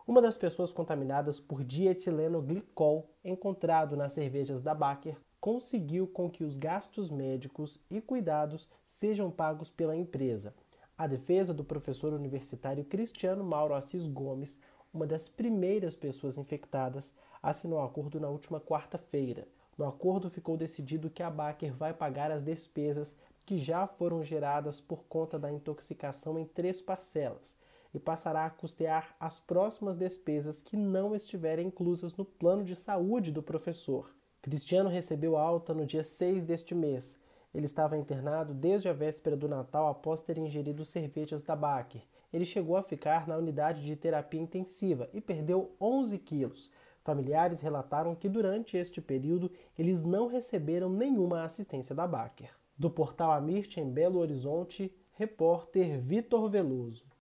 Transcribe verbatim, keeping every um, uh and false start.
Uma das pessoas contaminadas por dietilenoglicol encontrado nas cervejas da Baker conseguiu com que os gastos médicos e cuidados sejam pagos pela empresa. A defesa do professor universitário Cristiano Mauro Assis Gomes, uma das primeiras pessoas infectadas, assinou acordo na última quarta-feira. No acordo ficou decidido que a Baker vai pagar as despesas que já foram geradas por conta da intoxicação em três parcelas e passará a custear as próximas despesas que não estiverem inclusas no plano de saúde do professor. Cristiano recebeu alta no dia seis deste mês. Ele estava internado desde a véspera do Natal após ter ingerido cervejas da Baker. Ele chegou a ficar na unidade de terapia intensiva e perdeu onze quilos. Familiares relataram que durante este período eles não receberam nenhuma assistência da Baker. Do portal Amirte, em Belo Horizonte, repórter Vitor Veloso.